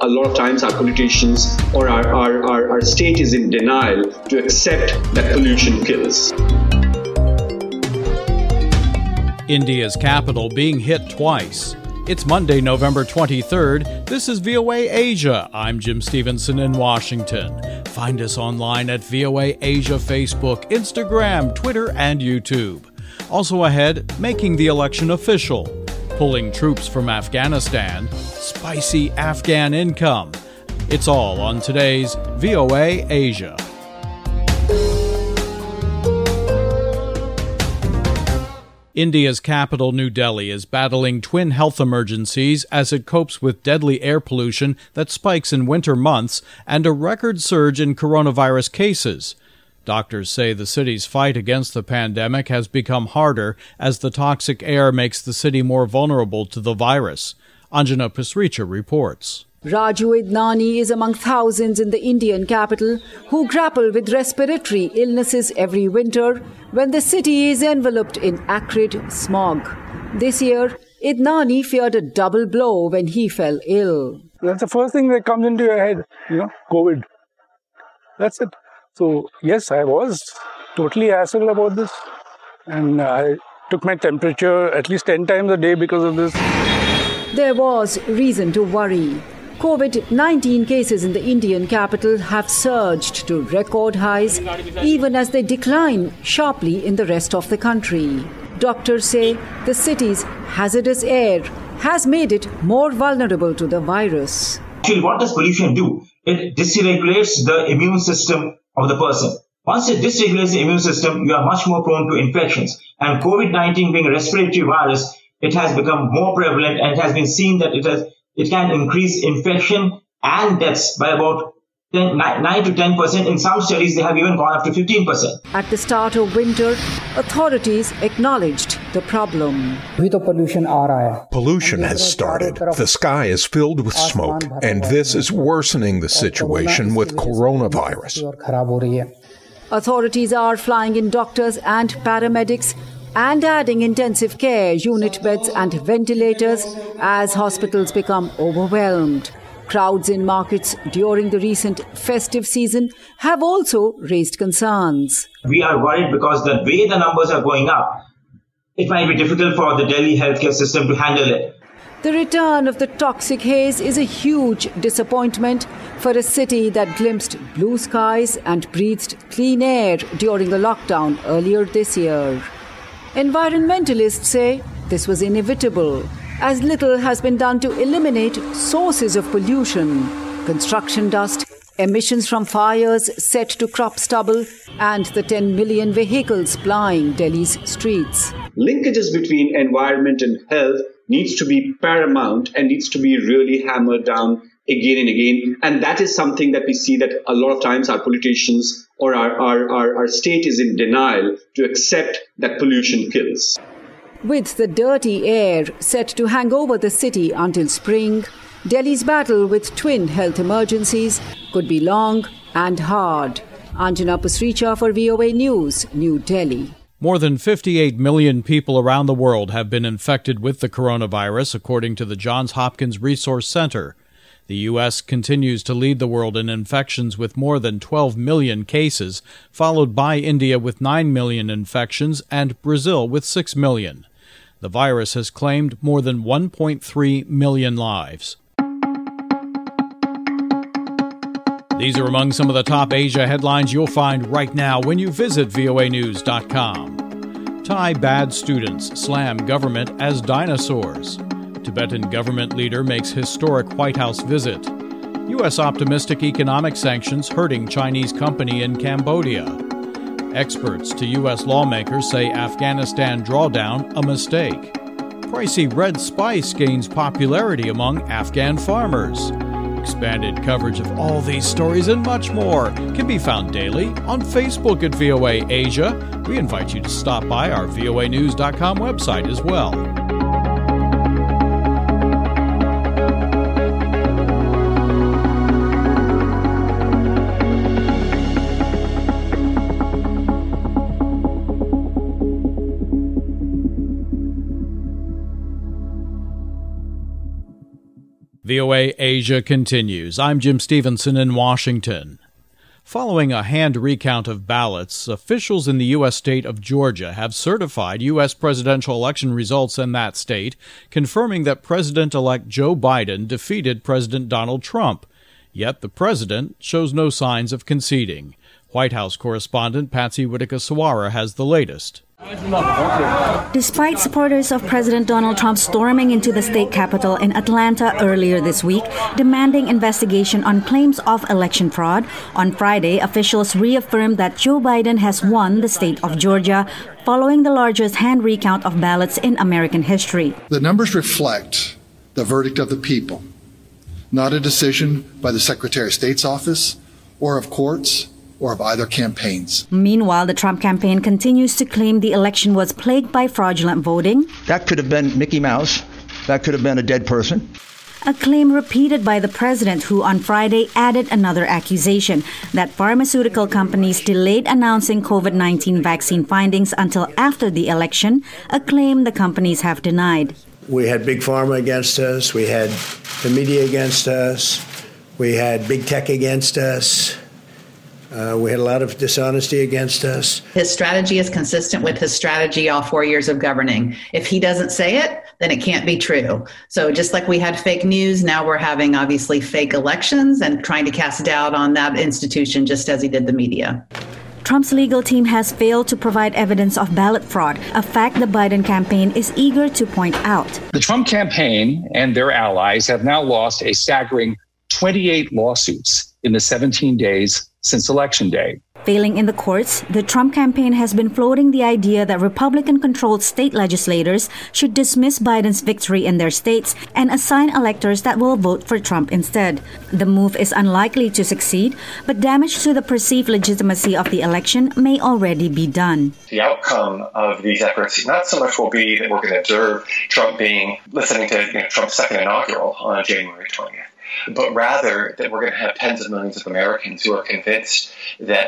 a lot of times our politicians or our state is in denial to accept that pollution kills. India's capital being hit twice. It's Monday, November 23rd. This is VOA Asia. I'm Jim Stevenson in Washington. Find us online at VOA Asia Facebook, Instagram, Twitter, and YouTube. Also ahead, making the election official, pulling troops from Afghanistan, spicy Afghan income. It's all on today's VOA Asia. India's capital, New Delhi, is battling twin health emergencies as it copes with deadly air pollution that spikes in winter months and a record surge in coronavirus cases. Doctors say the city's fight against the pandemic has become harder as the toxic air makes the city more vulnerable to the virus. Anjana Pasricha reports. Raju Idnani is among thousands in the Indian capital who grapple with respiratory illnesses every winter when the city is enveloped in acrid smog. This year, Idnani feared a double blow when he fell ill. That's the first thing that comes into your head, COVID. That's it. So, yes, I was totally hassled about this. And I took my temperature at least 10 times a day because of this. There was reason to worry. COVID-19 cases in the Indian capital have surged to record highs, even as they decline sharply in the rest of the country. Doctors say the city's hazardous air has made it more vulnerable to the virus. Actually, what does pollution do? It dysregulates the immune system of the person. Once it dysregulates the immune system, you are much more prone to infections. And COVID-19 being a respiratory virus, it has become more prevalent, and it has been seen that it can increase infection and deaths by about 9 to 10%. In some studies, they have even gone up to 15%. At the start of winter, authorities acknowledged the problem. Pollution has started. The sky is filled with smoke, and this is worsening the situation with coronavirus. Authorities are flying in doctors and paramedics and adding intensive care unit beds and ventilators as hospitals become overwhelmed. Crowds in markets during the recent festive season have also raised concerns. We are worried because the way the numbers are going up, it might be difficult for the Delhi healthcare system to handle it. The return of the toxic haze is a huge disappointment for a city that glimpsed blue skies and breathed clean air during the lockdown earlier this year. Environmentalists say this was inevitable, as little has been done to eliminate sources of pollution: construction dust, emissions from fires set to crop stubble, and the 10 million vehicles plying Delhi's streets. Linkages between environment and health needs to be paramount and needs to be really hammered down again and again. And that is something that we see that a lot of times our politicians or our state is in denial to accept that pollution kills. With the dirty air set to hang over the city until spring, Delhi's battle with twin health emergencies could be long and hard. Anjana Pasricha for VOA News, New Delhi. More than 58 million people around the world have been infected with the coronavirus, according to the Johns Hopkins Resource Center. The U.S. continues to lead the world in infections with more than 12 million cases, followed by India with 9 million infections and Brazil with 6 million. The virus has claimed more than 1.3 million lives. These are among some of the top Asia headlines you'll find right now when you visit voanews.com. Thai bad students slam government as dinosaurs. Tibetan government leader makes historic White House visit. U.S. optimistic economic sanctions hurting Chinese company in Cambodia. Experts to U.S. lawmakers say Afghanistan drawdown a mistake. Pricey red spice gains popularity among Afghan farmers. Expanded coverage of all these stories and much more can be found daily on Facebook at VOA Asia. We invite you to stop by our voanews.com website as well. VOA Asia continues. I'm Jim Stevenson in Washington. Following a hand recount of ballots, officials in the U.S. state of Georgia have certified U.S. presidential election results in that state, confirming that President-elect Joe Biden defeated President Donald Trump. Yet the president shows no signs of conceding. White House correspondent Patsy Widakuswara has the latest. Despite supporters of President Donald Trump storming into the state capitol in Atlanta earlier this week, demanding investigation on claims of election fraud, on Friday, officials reaffirmed that Joe Biden has won the state of Georgia, following the largest hand recount of ballots in American history. The numbers reflect the verdict of the people, not a decision by the Secretary of State's office or of courts or of either campaigns. Meanwhile, the Trump campaign continues to claim the election was plagued by fraudulent voting. That could have been Mickey Mouse. That could have been a dead person. A claim repeated by the president, who on Friday added another accusation that pharmaceutical companies delayed announcing COVID-19 vaccine findings until after the election, a claim the companies have denied. We had Big Pharma against us. We had the media against us. We had Big Tech against us. We had a lot of dishonesty against us. His strategy is consistent with his strategy all 4 years of governing. If he doesn't say it, then it can't be true. So just like we had fake news, now we're having obviously fake elections and trying to cast doubt on that institution just as he did the media. Trump's legal team has failed to provide evidence of ballot fraud, a fact the Biden campaign is eager to point out. The Trump campaign and their allies have now lost a staggering 28 lawsuits in the 17 days since Election Day. Failing in the courts, the Trump campaign has been floating the idea that Republican-controlled state legislators should dismiss Biden's victory in their states and assign electors that will vote for Trump instead. The move is unlikely to succeed, but damage to the perceived legitimacy of the election may already be done. The outcome of these efforts not so much will be that we're going to observe Trump listening to Trump's second inaugural on January 20th. But rather that we're going to have tens of millions of Americans who are convinced that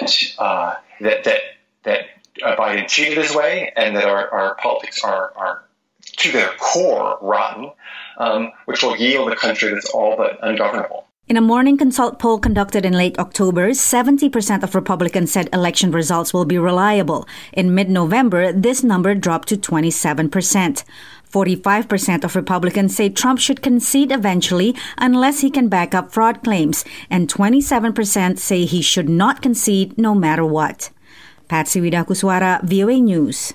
Biden cheated his way and that our politics are to their core rotten, which will yield a country that's all but ungovernable. In a Morning Consult poll conducted in late October, 70% of Republicans said election results will be reliable. In mid-November, this number dropped to 27%. 45% of Republicans say Trump should concede eventually unless he can back up fraud claims, and 27% say he should not concede no matter what. Patsy Widakuswara, VOA News.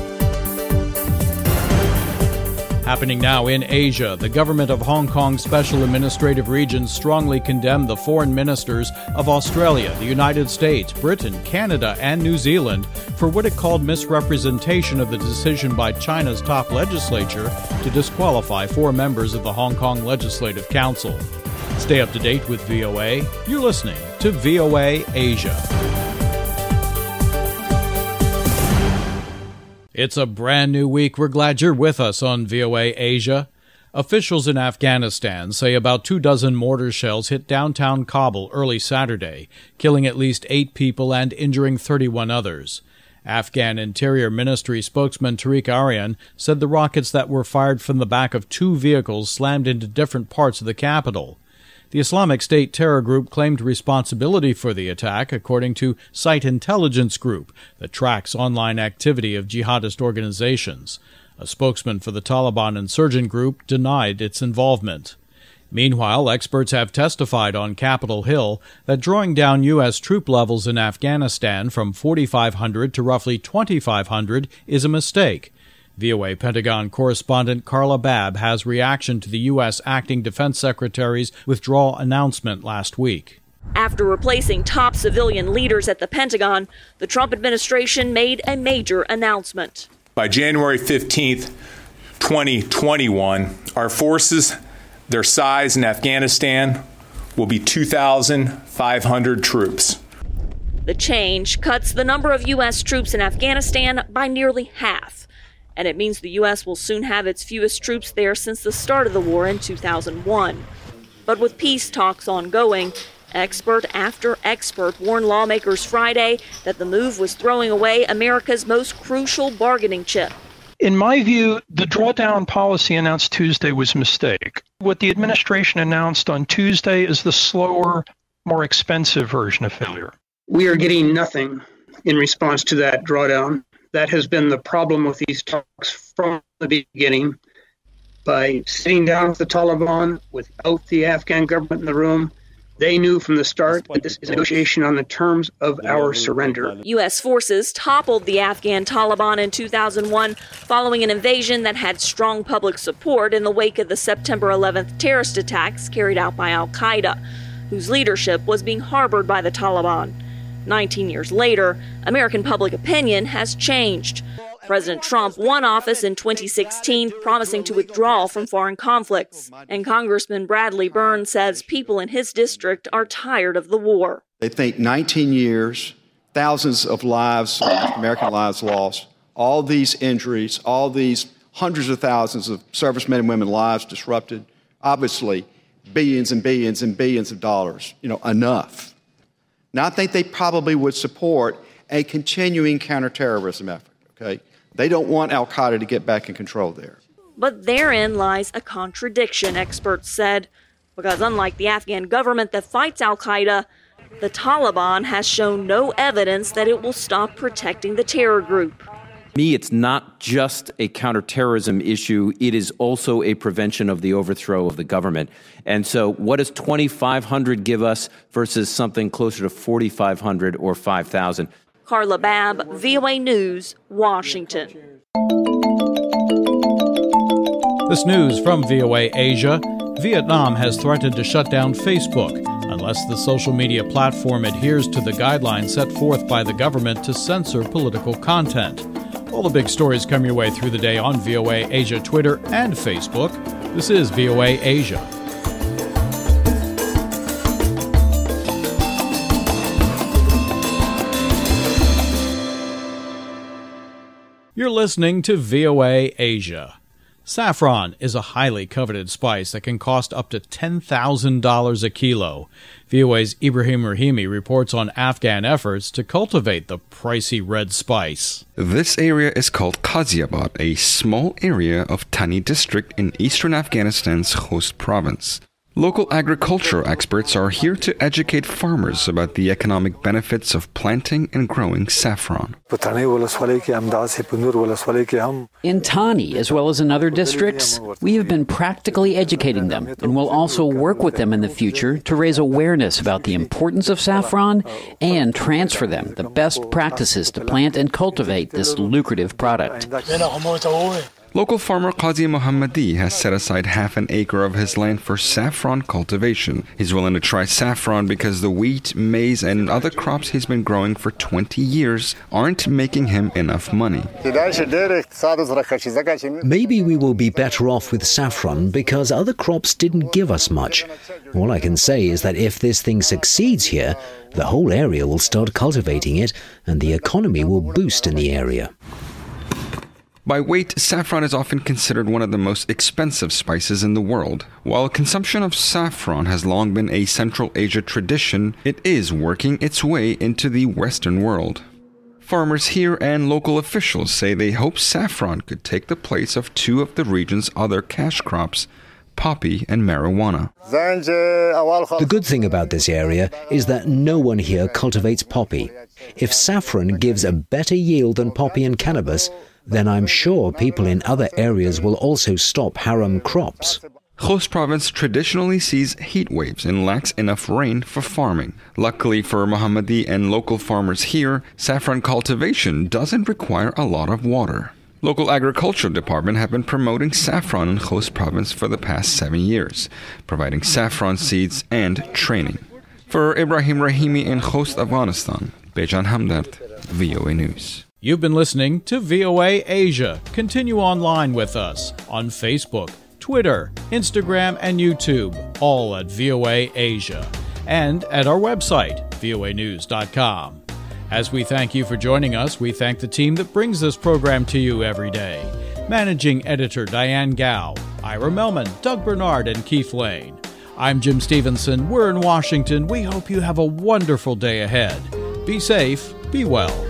Happening now in Asia, the government of Hong Kong's Special Administrative Region strongly condemned the foreign ministers of Australia, the United States, Britain, Canada, and New Zealand for what it called misrepresentation of the decision by China's top legislature to disqualify 4 members of the Hong Kong Legislative Council. Stay up to date with VOA. You're listening to VOA Asia. It's a brand new week. We're glad you're with us on VOA Asia. Officials in Afghanistan say about 24 mortar shells hit downtown Kabul early Saturday, killing at least 8 people and injuring 31 others. Afghan Interior Ministry spokesman Tariq Aryan said the rockets that were fired from the back of 2 vehicles slammed into different parts of the capital. The Islamic State terror group claimed responsibility for the attack, according to Site Intelligence Group, that tracks online activity of jihadist organizations. A spokesman for the Taliban insurgent group denied its involvement. Meanwhile, experts have testified on Capitol Hill that drawing down U.S. troop levels in Afghanistan from 4,500 to roughly 2,500 is a mistake. VOA Pentagon correspondent Carla Babb has reaction to the U.S. Acting Defense Secretary's withdrawal announcement last week. After replacing top civilian leaders at the Pentagon, the Trump administration made a major announcement. By January 15th, 2021, our forces, their size in Afghanistan, will be 2,500 troops. The change cuts the number of U.S. troops in Afghanistan by nearly half. And it means the U.S. will soon have its fewest troops there since the start of the war in 2001. But with peace talks ongoing, expert after expert warned lawmakers Friday that the move was throwing away America's most crucial bargaining chip, In my view, the drawdown policy announced Tuesday was a mistake. What the administration announced on Tuesday is the slower, more expensive version of failure. We are getting nothing in response to that drawdown. That has been the problem with these talks from the beginning. By sitting down with the Taliban without the Afghan government in the room, they knew from the start that this is a negotiation on the terms of our surrender. U.S. forces toppled the Afghan Taliban in 2001 following an invasion that had strong public support in the wake of the September 11th terrorist attacks carried out by al-Qaeda, whose leadership was being harbored by the Taliban. 19 years later, American public opinion has changed. President Trump won office in 2016, promising to withdraw from foreign conflicts. And Congressman Bradley Byrne says people in his district are tired of the war. They think 19 years, thousands of lives, American lives lost, all these injuries, all these hundreds of thousands of servicemen and women lives disrupted, obviously billions and billions and billions of dollars, enough. Now, I think they probably would support a continuing counterterrorism effort, okay? They don't want al-Qaeda to get back in control there. But therein lies a contradiction, experts said, because unlike the Afghan government that fights al-Qaeda, the Taliban has shown no evidence that it will stop protecting the terror group. To me, it's not just a counterterrorism issue. It is also a prevention of the overthrow of the government. And so what does 2,500 give us versus something closer to 4,500 or 5,000? Carla Babb, VOA News, Washington. This news from VOA Asia. Vietnam has threatened to shut down Facebook unless the social media platform adheres to the guidelines set forth by the government to censor political content. All the big stories come your way through the day on VOA Asia Twitter and Facebook. This is VOA Asia. You're listening to VOA Asia. Saffron is a highly coveted spice that can cost up to $10,000 a kilo. VOA's Ibrahim Rahimi reports on Afghan efforts to cultivate the pricey red spice. This area is called Ghaziabad, a small area of Tani district in eastern Afghanistan's Khost province. Local agricultural experts are here to educate farmers about the economic benefits of planting and growing saffron. In Tani, as well as in other districts, we have been practically educating them and will also work with them in the future to raise awareness about the importance of saffron and transfer them the best practices to plant and cultivate this lucrative product. Local farmer Qazi Mohammadi has set aside half an acre of his land for saffron cultivation. He's willing to try saffron because the wheat, maize, and other crops he's been growing for 20 years aren't making him enough money. Maybe we will be better off with saffron because other crops didn't give us much. All I can say is that if this thing succeeds here, the whole area will start cultivating it and the economy will boost in the area. By weight, saffron is often considered one of the most expensive spices in the world. While consumption of saffron has long been a Central Asia tradition, it is working its way into the Western world. Farmers here and local officials say they hope saffron could take the place of two of the region's other cash crops, poppy and marijuana. The good thing about this area is that no one here cultivates poppy. If saffron gives a better yield than poppy and cannabis, then I'm sure people in other areas will also stop haram crops. Khost province traditionally sees heat waves and lacks enough rain for farming. Luckily for Mohammadi and local farmers here, saffron cultivation doesn't require a lot of water. Local agricultural department have been promoting saffron in Khost province for the past 7 years, providing saffron seeds and training. For Ibrahim Rahimi in Khost, Afghanistan, Bejan Hamdard, VOA News. You've been listening to VOA Asia. Continue online with us on Facebook, Twitter, Instagram, and YouTube, all at VOA Asia, and at our website, voanews.com. As we thank you for joining us, we thank the team that brings this program to you every day. Managing Editor Diane Gao, Ira Melman, Doug Bernard, and Keith Lane. I'm Jim Stevenson. We're in Washington. We hope you have a wonderful day ahead. Be safe, be well.